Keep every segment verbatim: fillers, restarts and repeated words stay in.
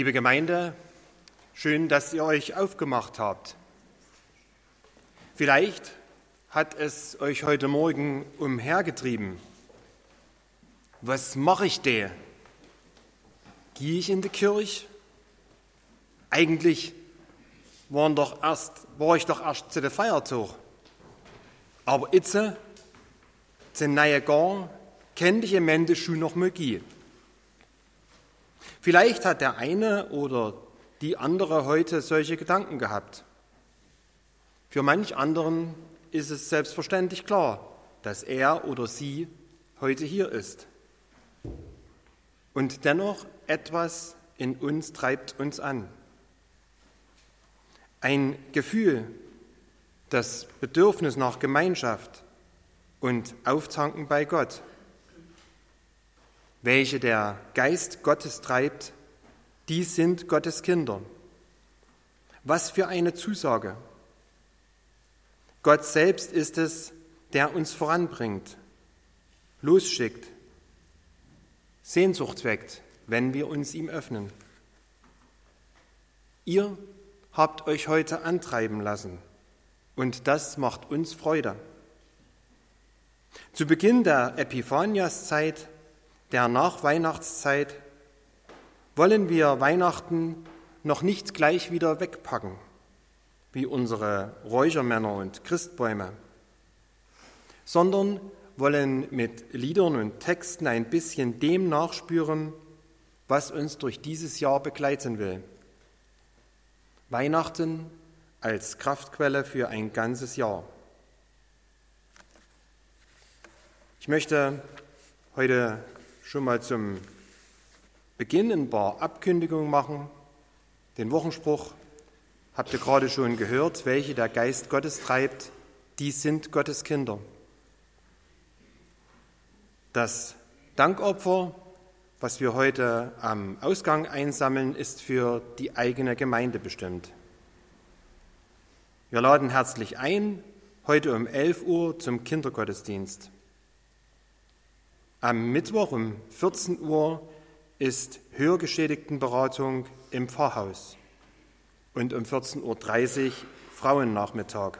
Liebe Gemeinde, schön, dass ihr euch aufgemacht habt. Vielleicht hat es euch heute Morgen umhergetrieben. Was mache ich denn? Gehe ich in die Kirche? Eigentlich waren doch erst, war ich doch erst zu der Feiertag. Aber jetzt, zu neue Gang, könnte ich im Ende schon noch mal gehen. Vielleicht hat der eine oder die andere heute solche Gedanken gehabt. Für manch anderen ist es selbstverständlich klar, dass er oder sie heute hier ist. Und dennoch etwas in uns treibt uns an. Ein Gefühl, das Bedürfnis nach Gemeinschaft und Auftanken bei Gott, welche der Geist Gottes treibt, die sind Gottes Kinder. Was für eine Zusage! Gott selbst ist es, der uns voranbringt, losschickt, Sehnsucht weckt, wenn wir uns ihm öffnen. Ihr habt euch heute antreiben lassen und das macht uns Freude. Zu Beginn der Epiphaniaszeit, der Nachweihnachtszeit, wollen wir Weihnachten noch nicht gleich wieder wegpacken, wie unsere Räuchermänner und Christbäume, sondern wollen mit Liedern und Texten ein bisschen dem nachspüren, was uns durch dieses Jahr begleiten will. Weihnachten als Kraftquelle für ein ganzes Jahr. Ich möchte heute schon mal zum Beginn ein paar Abkündigungen machen. Den Wochenspruch habt ihr gerade schon gehört, welche der Geist Gottes treibt, die sind Gottes Kinder. Das Dankopfer, was wir heute am Ausgang einsammeln, ist für die eigene Gemeinde bestimmt. Wir laden herzlich ein, heute um elf Uhr zum Kindergottesdienst. Am Mittwoch um vierzehn Uhr ist Hörgeschädigtenberatung im Pfarrhaus und um vierzehn Uhr dreißig Frauennachmittag.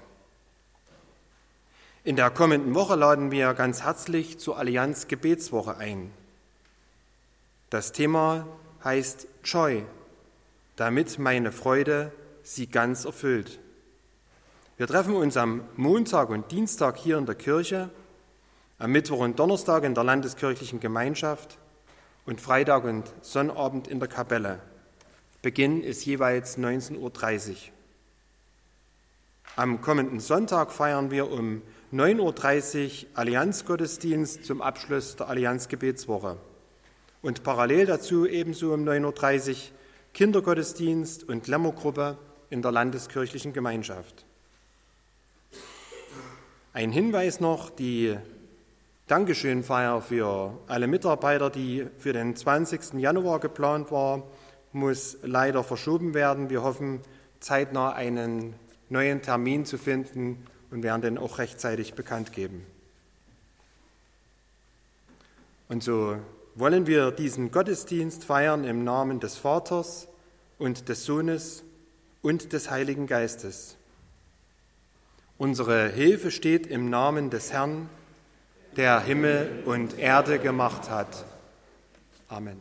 In der kommenden Woche laden wir ganz herzlich zur Allianz Gebetswoche ein. Das Thema heißt Joy, damit meine Freude sie ganz erfüllt. Wir treffen uns am Montag und Dienstag hier in der Kirche, am Mittwoch und Donnerstag in der Landeskirchlichen Gemeinschaft und Freitag und Sonnabend in der Kapelle. Beginn ist jeweils neunzehn Uhr dreißig. Am kommenden Sonntag feiern wir um neun Uhr dreißig Allianzgottesdienst zum Abschluss der Allianzgebetswoche. Und parallel dazu ebenso um neun Uhr dreißig Kindergottesdienst und Lämmergruppe in der Landeskirchlichen Gemeinschaft. Ein Hinweis noch, die Dankeschönfeier für alle Mitarbeiter, die für den zwanzigsten Januar geplant war, muss leider verschoben werden. Wir hoffen, zeitnah einen neuen Termin zu finden und werden den auch rechtzeitig bekannt geben. Und so wollen wir diesen Gottesdienst feiern im Namen des Vaters und des Sohnes und des Heiligen Geistes. Unsere Hilfe steht im Namen des Herrn, der Himmel und Erde gemacht hat. Amen.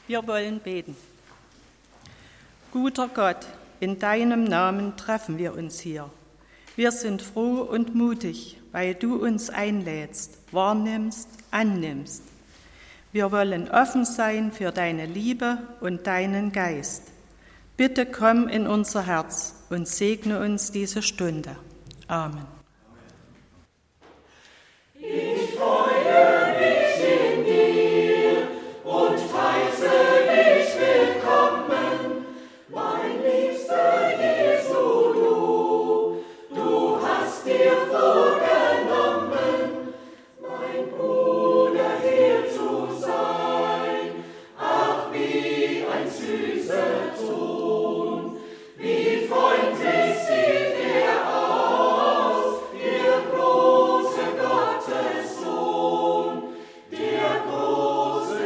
Wir wollen beten. Guter Gott, in deinem Namen treffen wir uns hier. Wir sind froh und mutig, weil du uns einlädst, wahrnimmst, annimmst. Wir wollen offen sein für deine Liebe und deinen Geist. Bitte komm in unser Herz und segne uns diese Stunde. Amen. Ich freue mich in dir und heiße dich willkommen, mein liebster Jesu, du, du hast dir vorgenommen, mein Bruder hier zu sein. Ach, wie ein süßer Ton, wie freundlich sieht er aus, der große Gottessohn, der große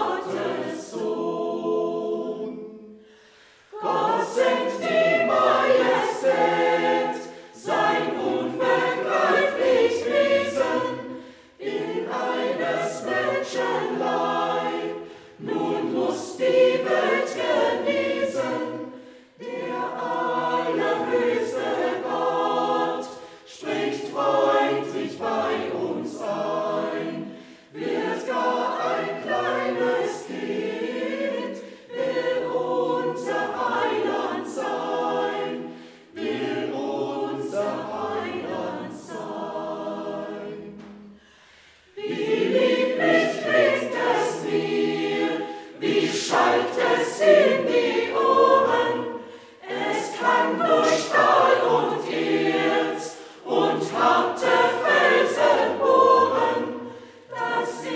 Gottessohn. Gott sendet die Majestät, sein unbegreiflich Wesen, in eines Menschen Leib, nun muss die Welt genießen, der allerhöchste Gott spricht freundlich bei uns ein, wird gar ein kleines Kind, will unser Heiland sein, will unser Heiland sein. Wie lieblich klingt es mir, wie schallt es in die Ohren, es kann durch Stahl und Erz und harte Felsen bohren, das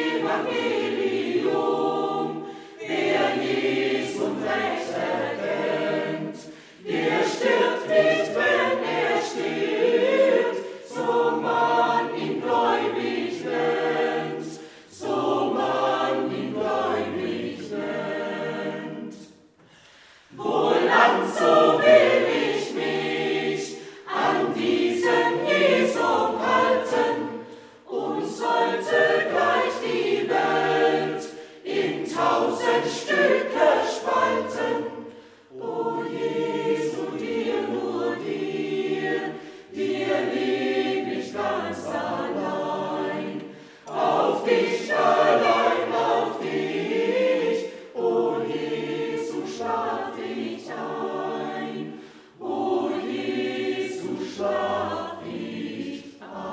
Evangelium, wer Jesum recht erkennt, der stirbt nicht, wenn er stirbt, so man ihn gläubig nennt, so man ihn gläubig nennt. Wohlan, so will ich mich an diesen Jesum halten und sollte gleich die Welt in tausend Stücke spalten. O Jesu, dir, nur dir, dir lieb ich ganz allein, auf dich allein, auf dich, o Jesu, schlaf ich ein, o Jesu, schlaf ich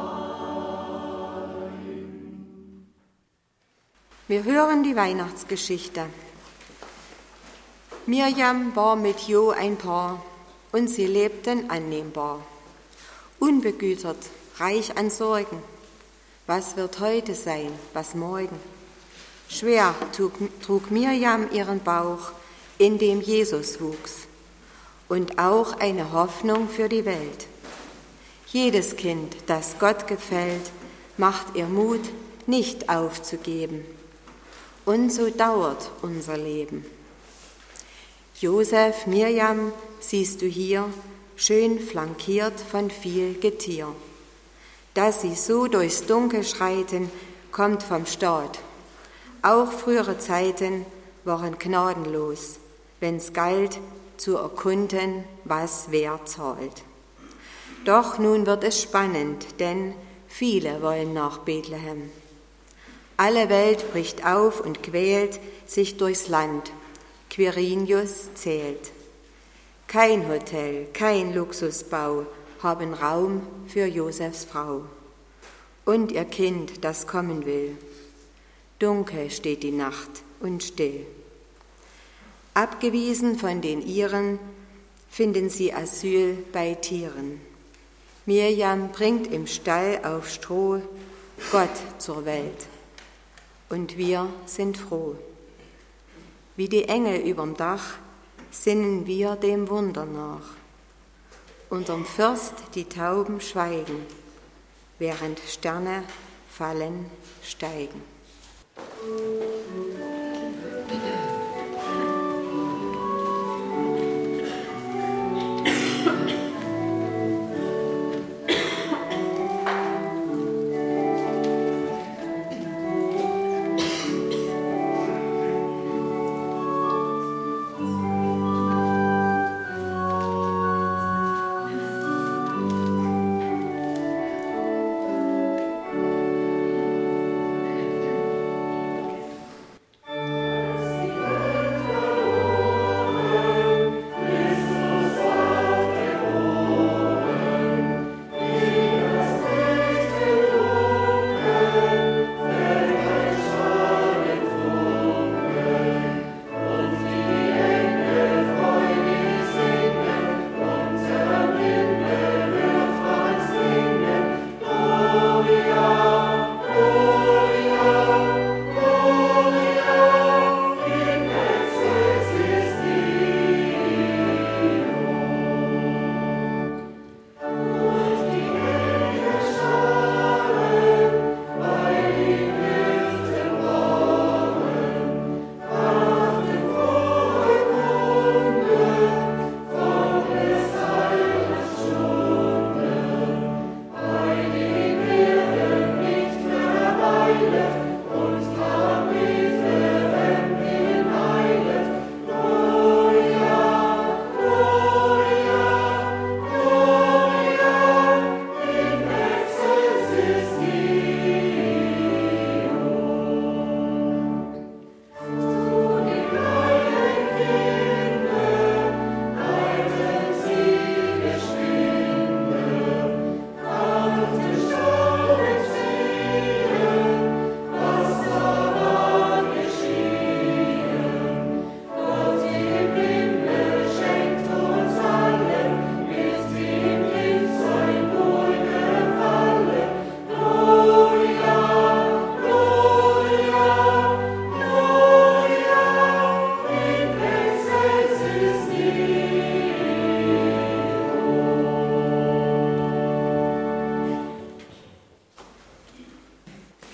ein. Wir hören die Weihnachtsgeschichte. Mirjam war mit Jo ein Paar und sie lebten annehmbar. Unbegütert, reich an Sorgen. Was wird heute sein, was morgen? Schwer trug, trug Mirjam ihren Bauch, in dem Jesus wuchs, und auch eine Hoffnung für die Welt. Jedes Kind, das Gott gefällt, macht ihr Mut, nicht aufzugeben. Und so dauert unser Leben. Josef, Mirjam, siehst du hier, schön flankiert von viel Getier. Dass sie so durchs Dunkel schreiten, kommt vom Staat. Auch frühere Zeiten waren gnadenlos, wenn's galt, zu erkunden, was wer zahlt. Doch nun wird es spannend, denn viele wollen nach Bethlehem. Alle Welt bricht auf und quält sich durchs Land. Quirinius zählt. Kein Hotel, kein Luxusbau haben Raum für Josefs Frau und ihr Kind, das kommen will. Dunkel steht die Nacht und still. Abgewiesen von den Iren finden sie Asyl bei Tieren. Mirjam bringt im Stall auf Stroh Gott zur Welt und wir sind froh. Wie die Engel überm Dach sinnen wir dem Wunder nach. Unterm First die Tauben schweigen, während Sterne fallen, steigen.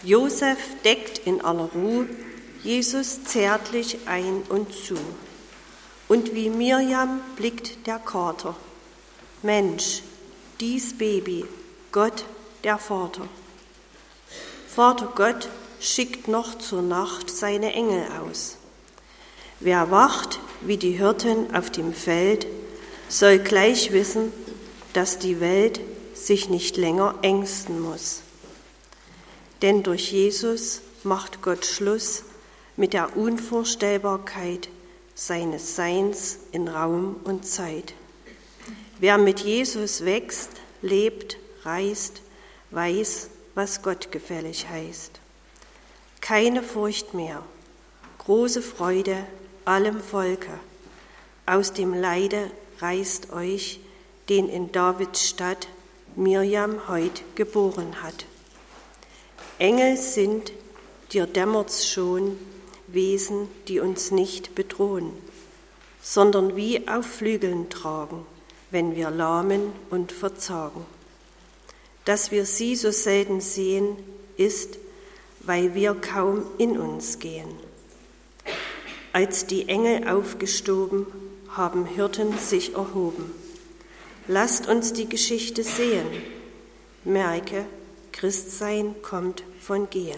Josef deckt in aller Ruhe Jesus zärtlich ein und zu. Und wie Mirjam blickt der Kater. Mensch, dies Baby, Gott der Vater. Vater Gott schickt noch zur Nacht seine Engel aus. Wer wacht wie die Hirten auf dem Feld, soll gleich wissen, dass die Welt sich nicht länger ängsten muss. Denn durch Jesus macht Gott Schluss mit der Unvorstellbarkeit seines Seins in Raum und Zeit. Wer mit Jesus wächst, lebt, reist, weiß, was Gott gefällig heißt. Keine Furcht mehr, große Freude allem Volke. Aus dem Leide reißt euch, den in Davids Stadt Mirjam heut geboren hat. Engel sind, dir dämmert's schon, Wesen, die uns nicht bedrohen, sondern wie auf Flügeln tragen, wenn wir lahmen und verzagen. Dass wir sie so selten sehen, ist, weil wir kaum in uns gehen. Als die Engel aufgestoben, haben Hirten sich erhoben. Lasst uns die Geschichte sehen. Merke, Christsein kommt von Gehen.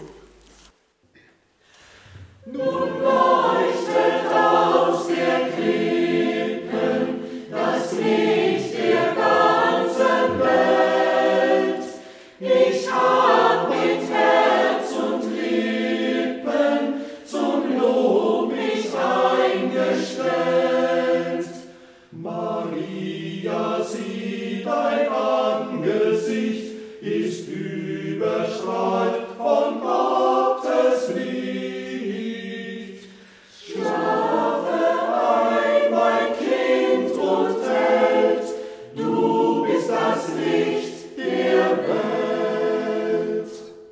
Nun leuchtet aus der Klippen das Licht der ganzen Welt. Ich hab mit Herz und Lippen zum Lob mich eingestellt. Maria, sieh, dein Angesicht ist überstrahlt von Gottes Licht. Schlafe ein, mein Kind, und hält, du bist das Licht der Welt.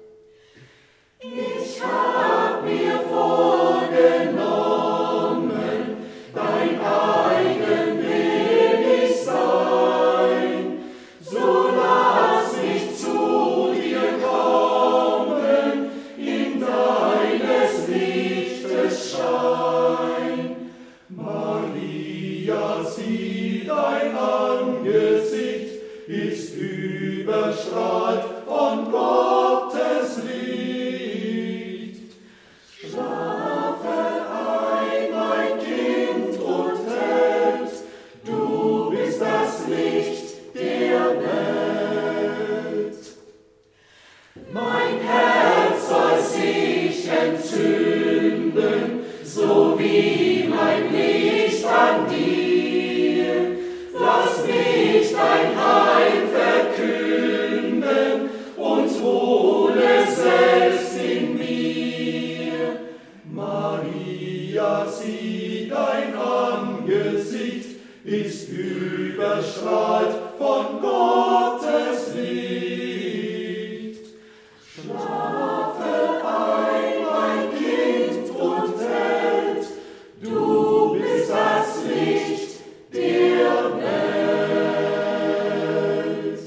Ich hab mir vorgenommen, dein eigen will ich sein, so lass mich zu dir kommen, in deines Lichtes Schein. Maria, sieh, dein Angesicht ist überstrahlt von Gottes Licht. Schlafe ein, mein Kind, und hält, du bist das Licht der Welt. Mein Herz soll sich entzünden, so wie mein Licht an dir. Lass mich dein Heil verkünden und wohne selbst in mir. Maria, sieh, dein Angesicht ist überstrahlt von Gottes Licht. Schlafe ein, mein Kind, und hält, du bist das Licht der Welt.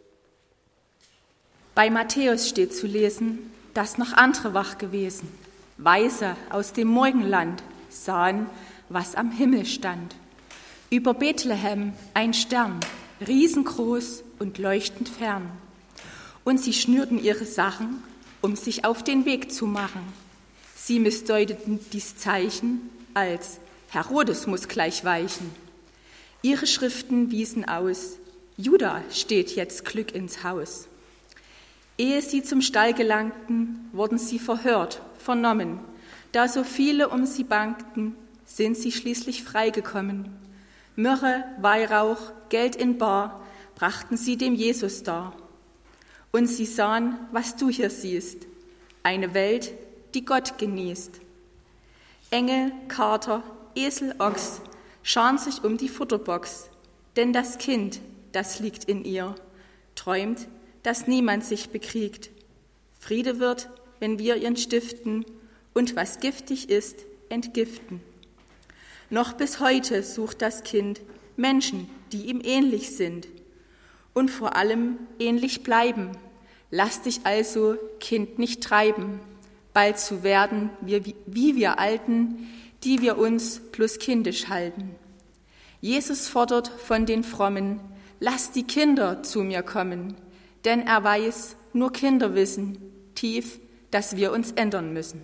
Bei Matthäus steht zu lesen, dass noch andere wach gewesen, Weise aus dem Morgenland, sahen, was am Himmel stand. Über Bethlehem ein Stern, riesengroß und leuchtend fern. Und sie schnürten ihre Sachen, um sich auf den Weg zu machen. Sie missdeuteten dies Zeichen als Herodes muss gleich weichen. Ihre Schriften wiesen aus, Juda steht jetzt Glück ins Haus. Ehe sie zum Stall gelangten, wurden sie verhört, vernommen. Da so viele um sie bangten, sind sie schließlich freigekommen. Myrrhe, Weihrauch, Geld in bar, brachten sie dem Jesus dar. Und sie sahen, was du hier siehst, eine Welt, die Gott genießt. Engel, Kater, Esel, Ochs scharen sich um die Futterbox, denn das Kind, das liegt in ihr, träumt, dass niemand sich bekriegt. Friede wird, wenn wir ihn stiften und was giftig ist, entgiften. Noch bis heute sucht das Kind Menschen, die ihm ähnlich sind und vor allem ähnlich bleiben, Lass dich also, Kind, nicht treiben, bald zu werden, wie, wie wir Alten, die wir uns plus kindisch halten. Jesus fordert von den Frommen, lass die Kinder zu mir kommen, denn er weiß, nur Kinder wissen tief, dass wir uns ändern müssen.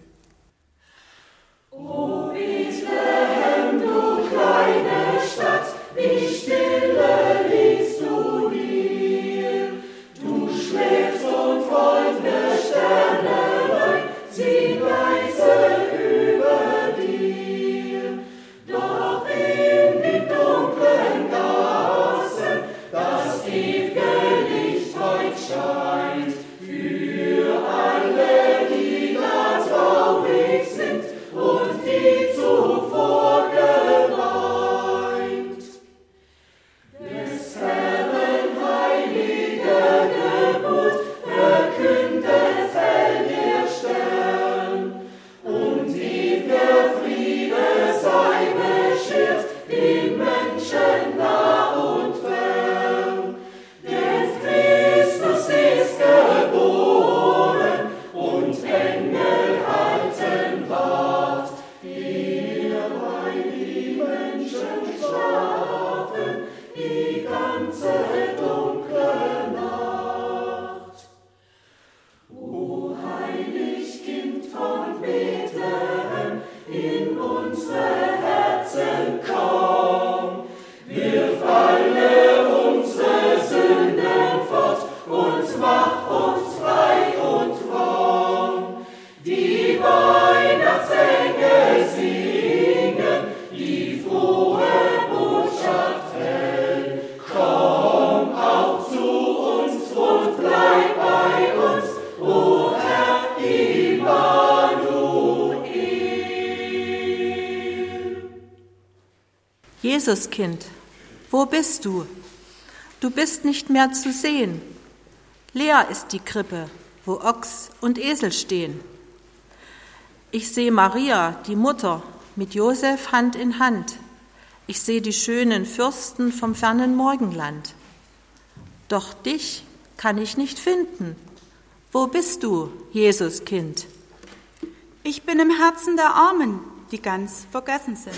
O Bethlehem, du kleine Stadt, wie stille liegst du hier. Du schläfst und goldene Sternelein ziehen leise über dir. Doch in den dunklen Gassen das ewige Licht heut scheint. Für alle, die da traurig sind und die zuvor geweint. Des Herrn heilige Geburt verkündet hell der Stern, und ewiger Friede sei beschert den Menschen nah und fern. Denn Christus ist geboren und Engel halten Wacht, er bei die Menschen schlafen die ganze dunkle Nacht. O heilig Kind von Bethlehem, in unsere Herzen komm, wirf alle unsere Sünden fort und mach uns frei und fromm. Die Weihnachtsengel singen die frohe Botschaft hell. Komm auch zu uns und bleib bei uns, o Herr Immanuel. Jesuskind, wo bist du? Du bist nicht mehr zu sehen. Leer ist die Krippe, wo Ochs und Esel stehen. Ich sehe Maria, die Mutter, mit Josef Hand in Hand. Ich sehe die schönen Fürsten vom fernen Morgenland. Doch dich kann ich nicht finden. Wo bist du, Jesuskind? Ich bin im Herzen der Armen, die ganz vergessen sind.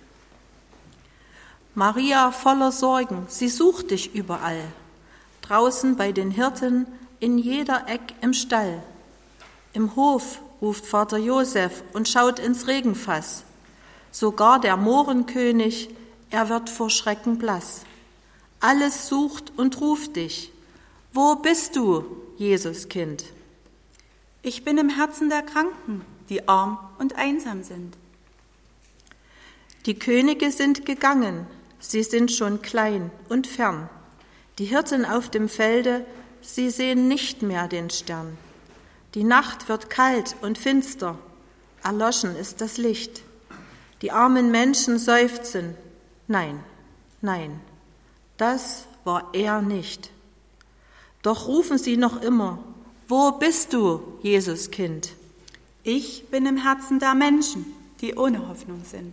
Maria voller Sorgen, sie sucht dich überall. Draußen bei den Hirten, in jeder Eck im Stall. Im Hof ruft Vater Josef und schaut ins Regenfass. Sogar der Mohrenkönig, er wird vor Schrecken blass. Alles sucht und ruft dich. Wo bist du, Jesuskind? Ich bin im Herzen der Kranken, die arm und einsam sind. Die Könige sind gegangen, sie sind schon klein und fern. Die Hirten auf dem Felde, sie sehen nicht mehr den Stern. Die Nacht wird kalt und finster, erloschen ist das Licht. Die armen Menschen seufzen, nein, nein, das war er nicht. Doch rufen sie noch immer, wo bist du, Jesuskind? Ich bin im Herzen der Menschen, die ohne Hoffnung sind.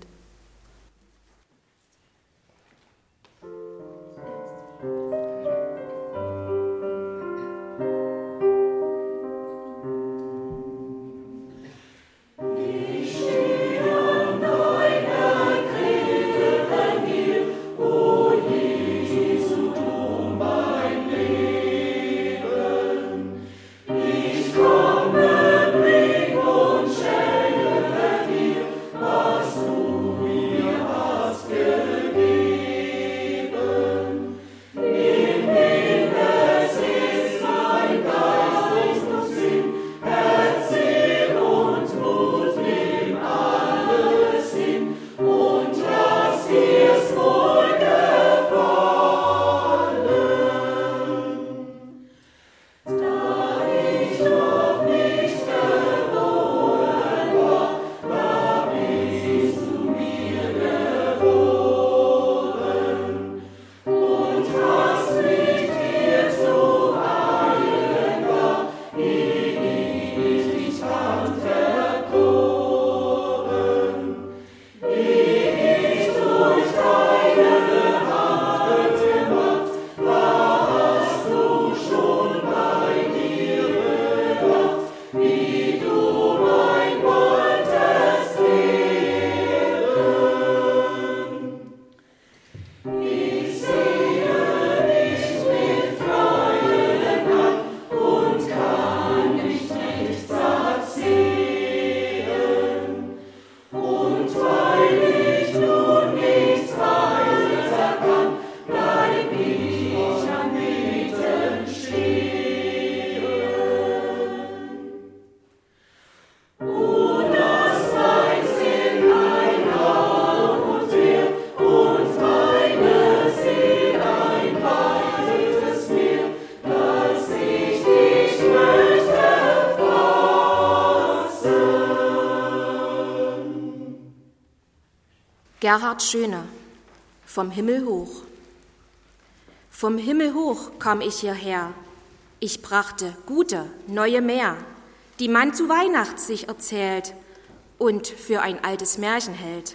Was du Gerhard Schöne, vom Himmel hoch. Vom Himmel hoch kam ich hierher. Ich brachte gute, neue Meer, die man zu Weihnacht sich erzählt und für ein altes Märchen hält.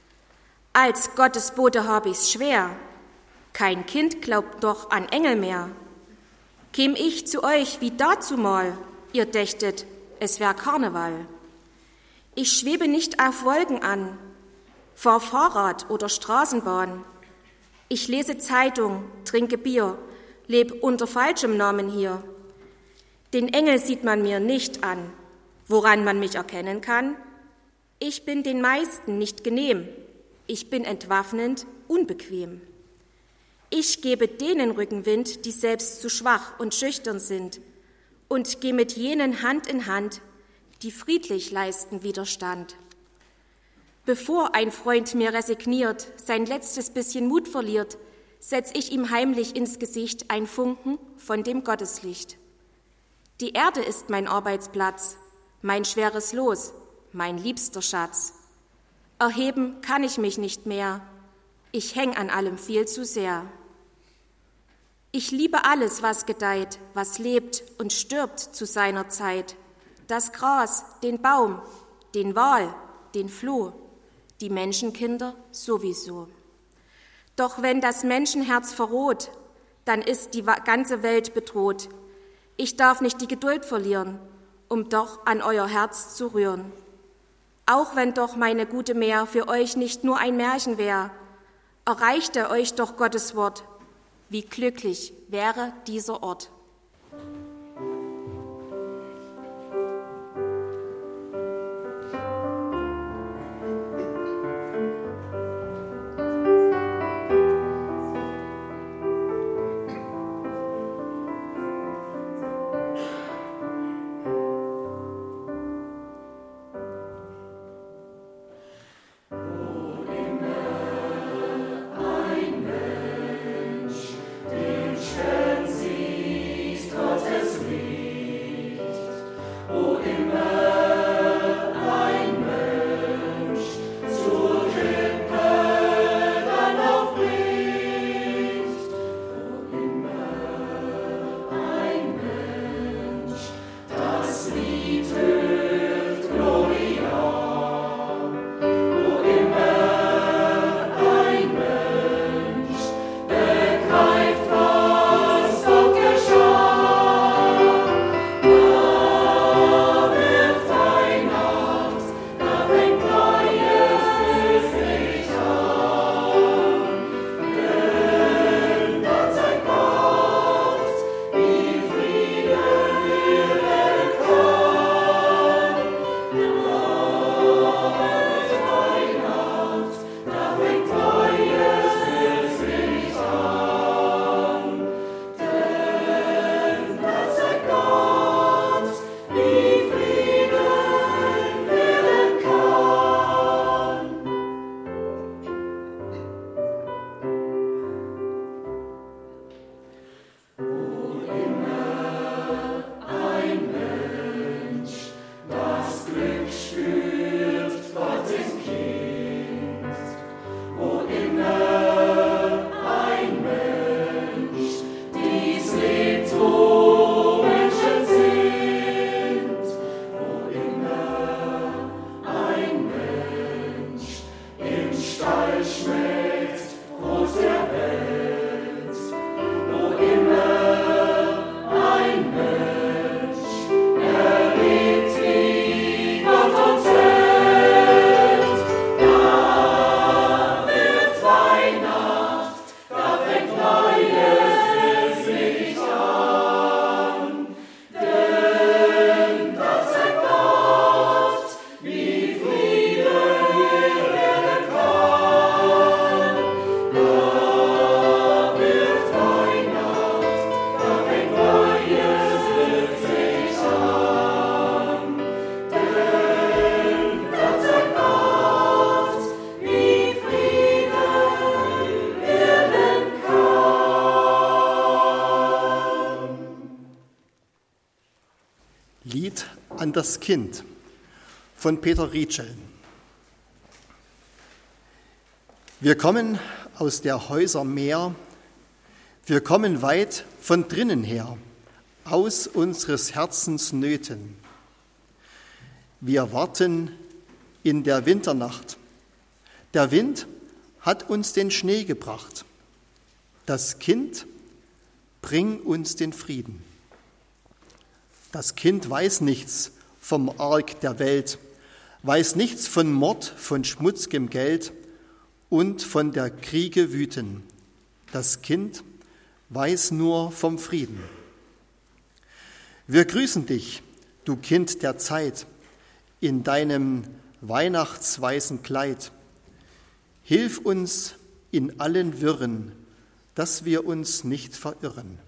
Als Gottesbote hab ich's schwer, kein Kind glaubt doch an Engel mehr. Käm ich zu euch wie dazumal, ihr dächtet, es wär Karneval. Ich schwebe nicht auf Wolken an, fahr Fahrrad oder Straßenbahn. Ich lese Zeitung, trinke Bier, leb unter falschem Namen hier. Den Engel sieht man mir nicht an, woran man mich erkennen kann. Ich bin den meisten nicht genehm, ich bin entwaffnend, unbequem. Ich gebe denen Rückenwind, die selbst zu schwach und schüchtern sind, und geh mit jenen Hand in Hand, die friedlich leisten Widerstand. Bevor ein Freund mir resigniert, sein letztes bisschen Mut verliert, setz ich ihm heimlich ins Gesicht ein Funken von dem Gotteslicht. Die Erde ist mein Arbeitsplatz, mein schweres Los, mein liebster Schatz. Erheben kann ich mich nicht mehr, ich häng an allem viel zu sehr. Ich liebe alles, was gedeiht, was lebt und stirbt zu seiner Zeit. Das Gras, den Baum, den Wal, den Floh, die Menschenkinder sowieso. Doch wenn das Menschenherz verroht, dann ist die ganze Welt bedroht. Ich darf nicht die Geduld verlieren, um doch an euer Herz zu rühren. Auch wenn doch meine gute Mär für euch nicht nur ein Märchen wär, erreichte euch doch Gottes Wort. Wie glücklich wäre dieser Ort. Gottes an das Kind von Peter Rietschel. Wir kommen aus der Häuser Meer, wir kommen weit von drinnen her, aus unseres Herzens Nöten. Wir warten in der Winternacht. Der Wind hat uns den Schnee gebracht. Das Kind bring uns den Frieden. Das Kind weiß nichts vom Arg der Welt, weiß nichts von Mord, von schmutzigem Geld und von der Kriege wüten. Das Kind weiß nur vom Frieden. Wir grüßen dich, du Kind der Zeit, in deinem weihnachtsweißen Kleid. Hilf uns in allen Wirren, dass wir uns nicht verirren.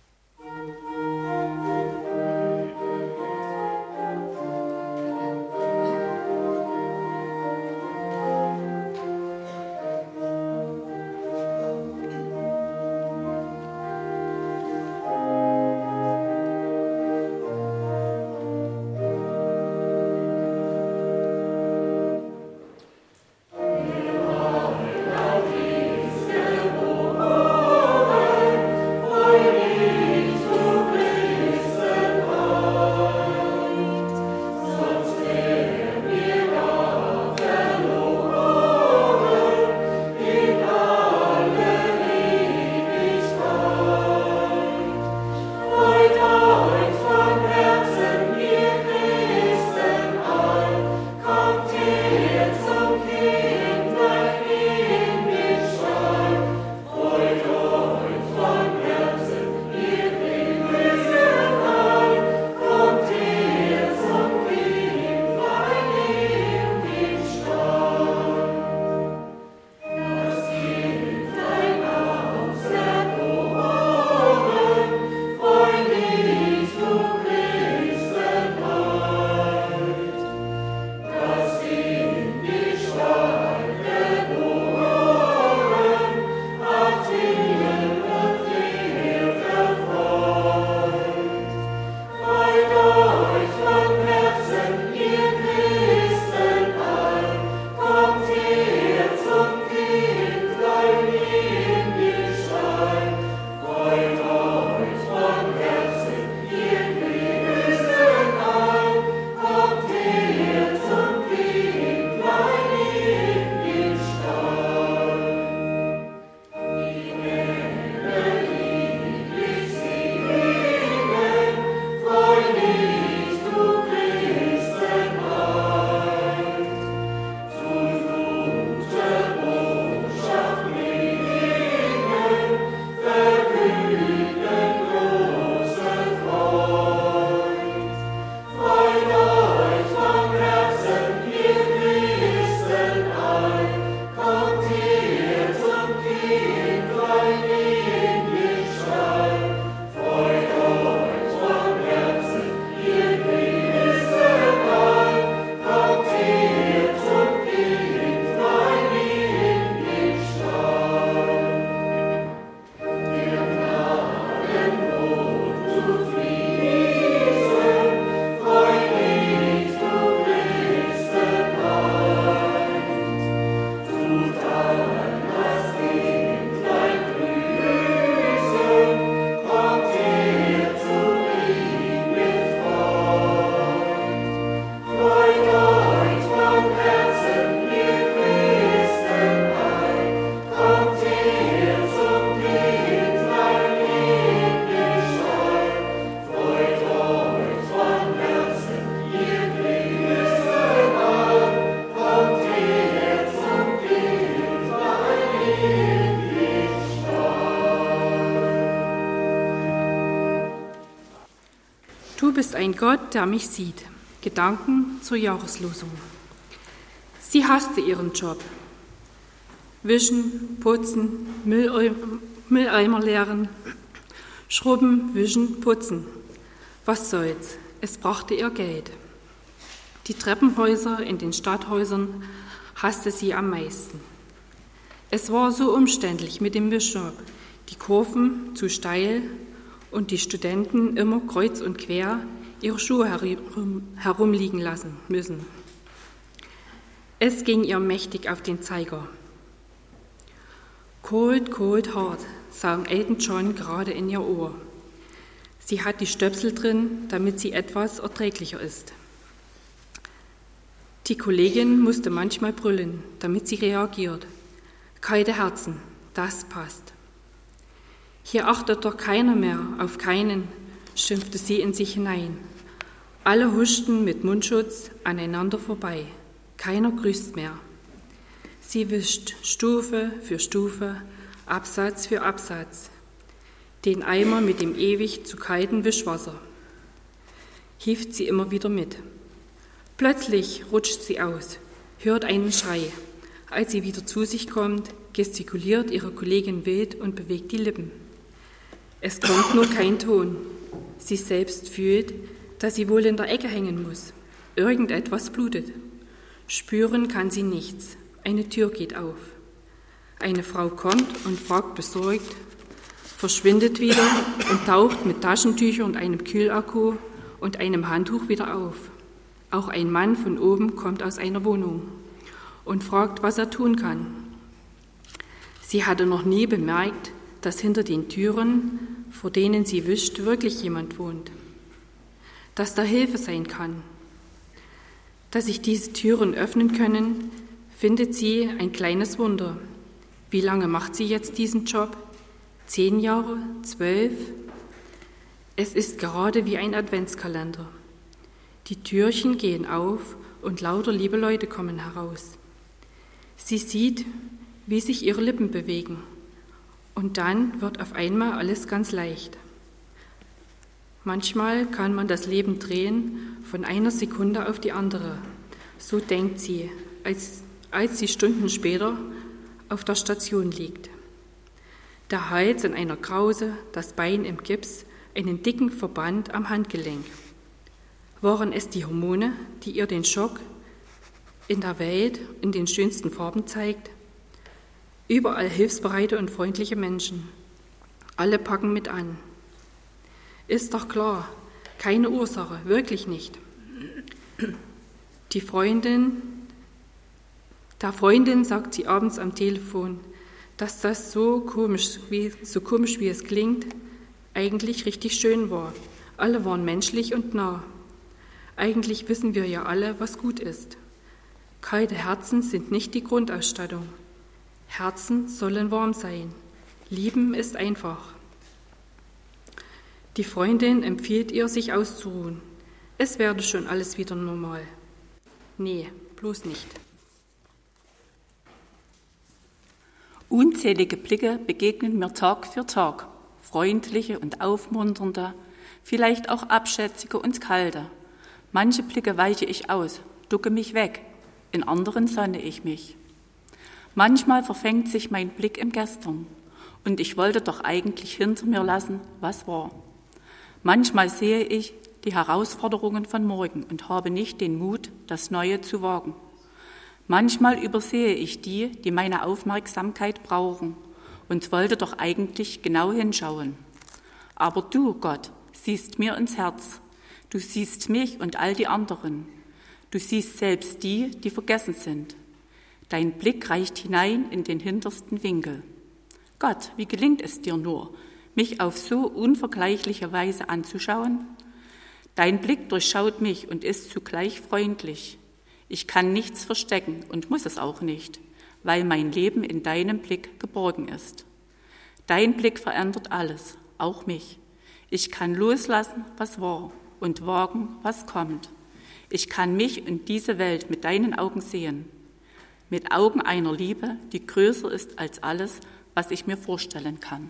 Du bist ein Gott, der mich sieht. Gedanken zur Jahreslosung. Sie hasste ihren Job. Wischen, putzen, Mülleimer leeren, schrubben, wischen, putzen. Was soll's? Es brachte ihr Geld. Die Treppenhäuser in den Stadthäusern hasste sie am meisten. Es war so umständlich mit dem Wischjob, die Kurven zu steil und die Studenten immer kreuz und quer ihre Schuhe herum, herumliegen lassen müssen. Es ging ihr mächtig auf den Zeiger. Cold, cold hard, sang Elton John gerade in ihr Ohr. Sie hat die Stöpsel drin, damit sie etwas erträglicher ist. Die Kollegin musste manchmal brüllen, damit sie reagiert. Kalte Herzen, das passt. Hier achtet doch keiner mehr auf keinen, schimpfte sie in sich hinein. Alle huschten mit Mundschutz aneinander vorbei. Keiner grüßt mehr. Sie wischt Stufe für Stufe, Absatz für Absatz, den Eimer mit dem ewig zu kalten Wischwasser. Hieft sie immer wieder mit. Plötzlich rutscht sie aus, hört einen Schrei. Als sie wieder zu sich kommt, gestikuliert ihre Kollegin wild und bewegt die Lippen. Es kommt nur kein Ton. Sie selbst fühlt, dass sie wohl in der Ecke hängen muss. Irgendetwas blutet. Spüren kann sie nichts. Eine Tür geht auf. Eine Frau kommt und fragt besorgt, verschwindet wieder und taucht mit Taschentüchern und einem Kühlakku und einem Handtuch wieder auf. Auch ein Mann von oben kommt aus einer Wohnung und fragt, was er tun kann. Sie hatte noch nie bemerkt, dass hinter den Türen, vor denen sie wischt, wirklich jemand wohnt. Dass da Hilfe sein kann. Dass sich diese Türen öffnen können, findet sie ein kleines Wunder. Wie lange macht sie jetzt diesen Job? Zehn Jahre? Zwölf? Es ist gerade wie ein Adventskalender. Die Türchen gehen auf und lauter liebe Leute kommen heraus. Sie sieht, wie sich ihre Lippen bewegen. Und dann wird auf einmal alles ganz leicht. Manchmal kann man das Leben drehen von einer Sekunde auf die andere. So denkt sie, als, als sie Stunden später auf der Station liegt. Der Hals in einer Krause, das Bein im Gips, einen dicken Verband am Handgelenk. Waren es die Hormone, die ihr den Schock in der Welt in den schönsten Farben zeigt? Überall hilfsbereite und freundliche Menschen. Alle packen mit an. Ist doch klar, keine Ursache, wirklich nicht. Die Freundin, der Freundin sagt sie abends am Telefon, dass das so komisch, wie, so komisch wie es klingt, eigentlich richtig schön war. Alle waren menschlich und nah. Eigentlich wissen wir ja alle, was gut ist. Kalte Herzen sind nicht die Grundausstattung. Herzen sollen warm sein. Lieben ist einfach. Die Freundin empfiehlt ihr, sich auszuruhen. Es werde schon alles wieder normal. Nee, bloß nicht. Unzählige Blicke begegnen mir Tag für Tag. Freundliche und aufmunternde, vielleicht auch abschätzige und kalte. Manche Blicke weiche ich aus, ducke mich weg, in anderen sonne ich mich. Manchmal verfängt sich mein Blick im Gestern und ich wollte doch eigentlich hinter mir lassen, was war. Manchmal sehe ich die Herausforderungen von morgen und habe nicht den Mut, das Neue zu wagen. Manchmal übersehe ich die, die meine Aufmerksamkeit brauchen und wollte doch eigentlich genau hinschauen. Aber du, Gott, siehst mir ins Herz. Du siehst mich und all die anderen. Du siehst selbst die, die vergessen sind. Dein Blick reicht hinein in den hintersten Winkel. Gott, wie gelingt es dir nur, mich auf so unvergleichliche Weise anzuschauen? Dein Blick durchschaut mich und ist zugleich freundlich. Ich kann nichts verstecken und muss es auch nicht, weil mein Leben in deinem Blick geborgen ist. Dein Blick verändert alles, auch mich. Ich kann loslassen, was war, und wagen, was kommt. Ich kann mich und diese Welt mit deinen Augen sehen, mit Augen einer Liebe, die größer ist als alles, was ich mir vorstellen kann.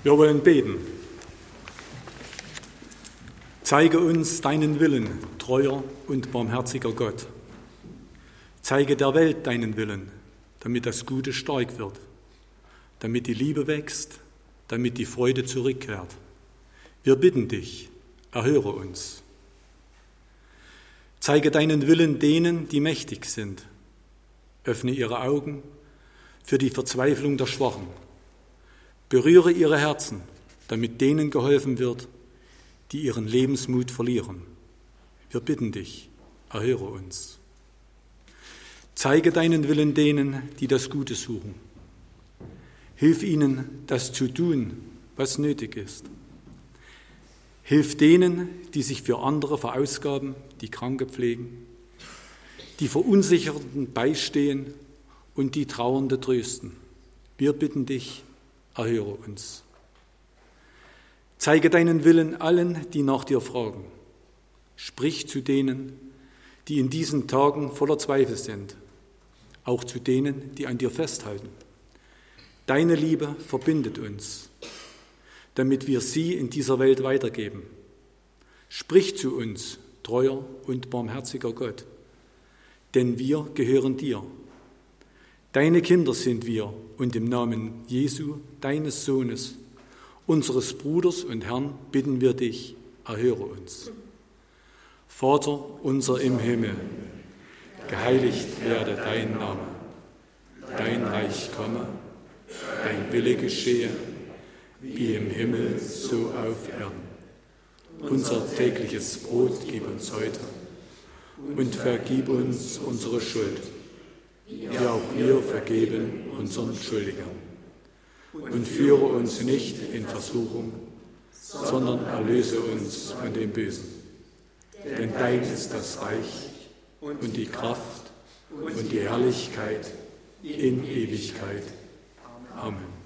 Wir wollen beten. Zeige uns deinen Willen, treuer und barmherziger Gott. Zeige der Welt deinen Willen, damit das Gute stark wird, damit die Liebe wächst, damit die Freude zurückkehrt. Wir bitten dich, erhöre uns. Zeige deinen Willen denen, die mächtig sind. Öffne ihre Augen für die Verzweiflung der Schwachen. Berühre ihre Herzen, damit denen geholfen wird, die ihren Lebensmut verlieren. Wir bitten dich, erhöre uns. Zeige deinen Willen denen, die das Gute suchen. Hilf ihnen, das zu tun, was nötig ist. Hilf denen, die sich für andere verausgaben, die Kranke pflegen, die Verunsicherten beistehen und die Trauernde trösten. Wir bitten dich, erhöre uns. Zeige deinen Willen allen, die nach dir fragen. Sprich zu denen, die in diesen Tagen voller Zweifel sind, auch zu denen, die an dir festhalten. Deine Liebe verbindet uns, damit wir sie in dieser Welt weitergeben. Sprich zu uns, treuer und barmherziger Gott, denn wir gehören dir. Deine Kinder sind wir und im Namen Jesu, deines Sohnes, unseres Bruders und Herrn, bitten wir dich, erhöre uns. Vater unser im Himmel, geheiligt werde dein Name, dein Reich komme, dein Wille geschehe, wie im Himmel, so auf Erden. Unser tägliches Brot gib uns heute und vergib uns unsere Schuld, wie auch wir vergeben unseren Schuldigern. Und führe uns nicht in Versuchung, sondern erlöse uns von dem Bösen. Denn dein ist das Reich und die Kraft und die Herrlichkeit in Ewigkeit. Amen.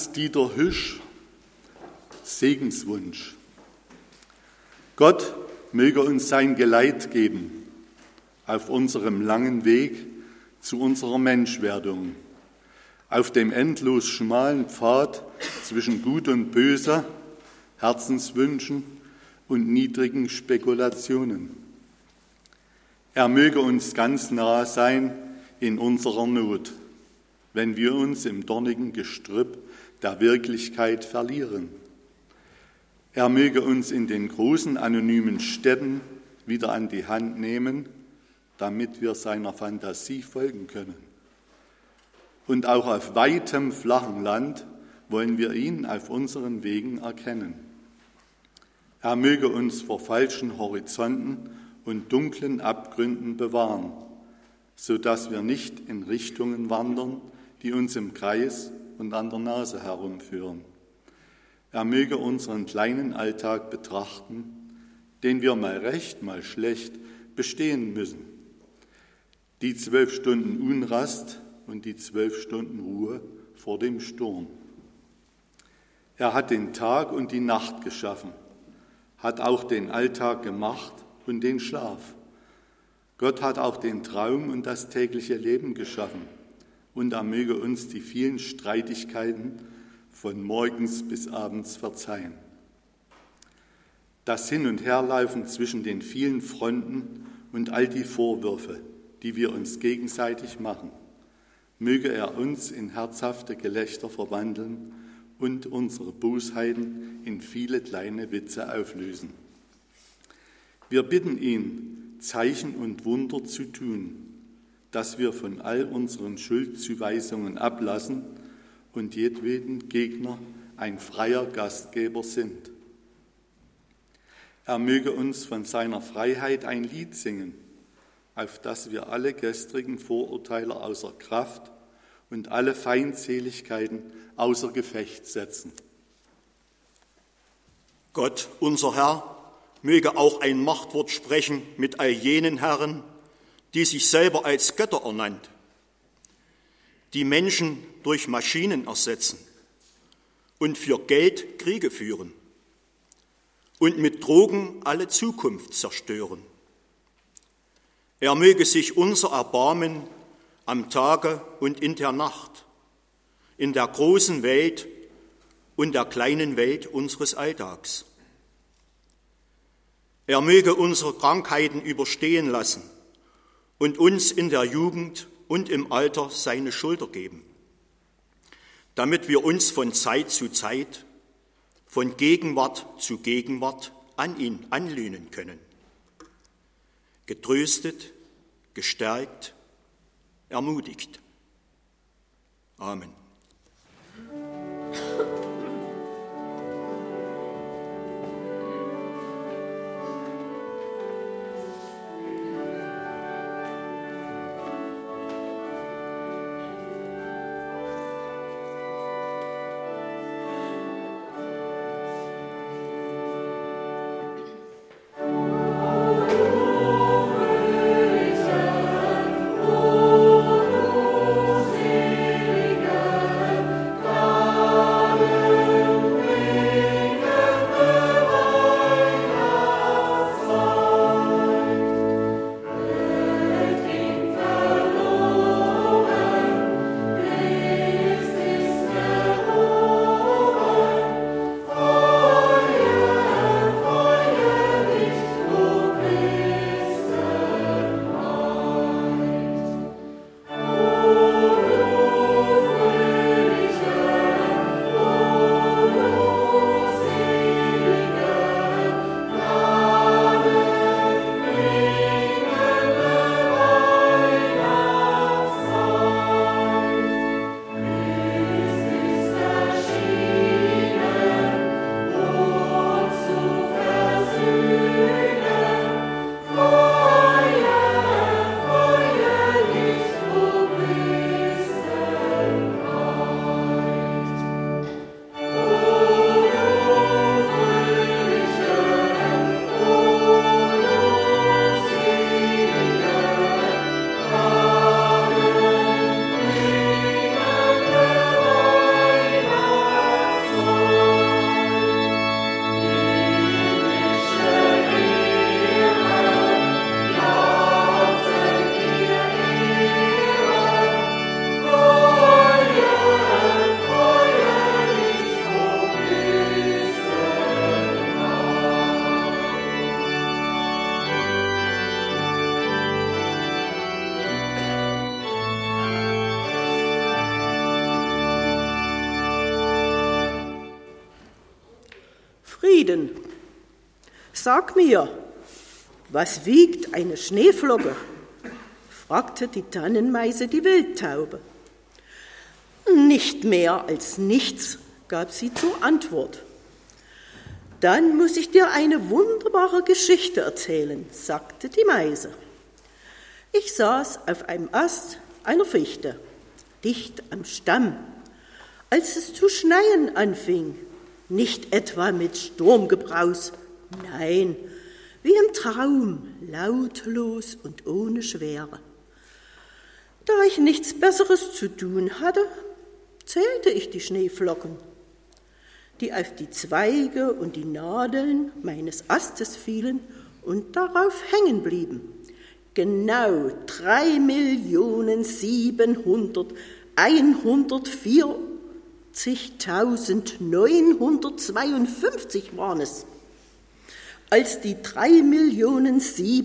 Hans-Dieter Hüsch, Segenswunsch. Gott, möge uns sein Geleit geben auf unserem langen Weg zu unserer Menschwerdung, auf dem endlos schmalen Pfad zwischen Gut und Böse, Herzenswünschen und niedrigen Spekulationen. Er möge uns ganz nah sein in unserer Not, wenn wir uns im dornigen Gestrüpp der Wirklichkeit verlieren. Er möge uns in den großen anonymen Städten wieder an die Hand nehmen, damit wir seiner Fantasie folgen können. Und auch auf weitem, flachen Land wollen wir ihn auf unseren Wegen erkennen. Er möge uns vor falschen Horizonten und dunklen Abgründen bewahren, sodass wir nicht in Richtungen wandern, die uns im Kreis und an der Nase herumführen. Er möge unseren kleinen Alltag betrachten, den wir mal recht, mal schlecht bestehen müssen. Die zwölf Stunden Unrast und die zwölf Stunden Ruhe vor dem Sturm. Er hat den Tag und die Nacht geschaffen, hat auch den Alltag gemacht und den Schlaf. Gott hat auch den Traum und das tägliche Leben geschaffen, und er möge uns die vielen Streitigkeiten von morgens bis abends verzeihen. Das Hin- und Herlaufen zwischen den vielen Fronten und all die Vorwürfe, die wir uns gegenseitig machen, möge er uns in herzhafte Gelächter verwandeln und unsere Bosheiten in viele kleine Witze auflösen. Wir bitten ihn, Zeichen und Wunder zu tun, dass wir von all unseren Schuldzuweisungen ablassen und jedweden Gegner ein freier Gastgeber sind. Er möge uns von seiner Freiheit ein Lied singen, auf das wir alle gestrigen Vorurteile außer Kraft und alle Feindseligkeiten außer Gefecht setzen. Gott, unser Herr, möge auch ein Machtwort sprechen mit all jenen Herren, die sich selber als Götter ernannt, die Menschen durch Maschinen ersetzen und für Geld Kriege führen und mit Drogen alle Zukunft zerstören. Er möge sich unser erbarmen am Tage und in der Nacht, in der großen Welt und der kleinen Welt unseres Alltags. Er möge unsere Krankheiten überstehen lassen und uns in der Jugend und im Alter seine Schulter geben, damit wir uns von Zeit zu Zeit, von Gegenwart zu Gegenwart an ihn anlehnen können. Getröstet, gestärkt, ermutigt. Amen. Seliger Frieden. Sag mir, was wiegt eine Schneeflocke? Fragte die Tannenmeise die Wildtaube. Nicht mehr als nichts, gab sie zur Antwort. Dann muss ich dir eine wunderbare Geschichte erzählen, sagte die Meise. Ich saß auf einem Ast einer Fichte, dicht am Stamm, als es zu schneien anfing, nicht etwa mit Sturmgebraus, nein, wie im Traum, lautlos und ohne Schwere. Da ich nichts Besseres zu tun hatte, zählte ich die Schneeflocken, die auf die Zweige und die Nadeln meines Astes fielen und darauf hängen blieben. Genau drei Millionen siebenhundert einhundertvierzigtausendneunhundertzweiundfünfzig waren es. Als die drei Millionen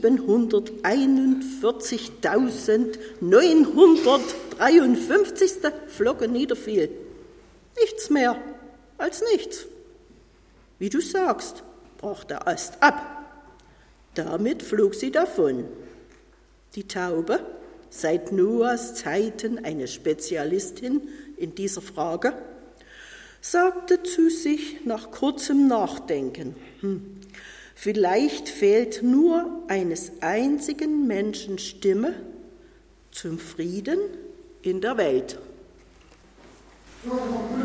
siebenhunderteinundvierzigtausendneunhundertdreiundfünfzig. Flocke niederfiel. Nichts mehr als nichts. Wie du sagst, brach der Ast ab. Damit flog sie davon. Die Taube, seit Noahs Zeiten eine Spezialistin in dieser Frage, sagte zu sich nach kurzem Nachdenken, hm, vielleicht fehlt nur eines einzigen Menschen Stimme zum Frieden in der Welt. Ja.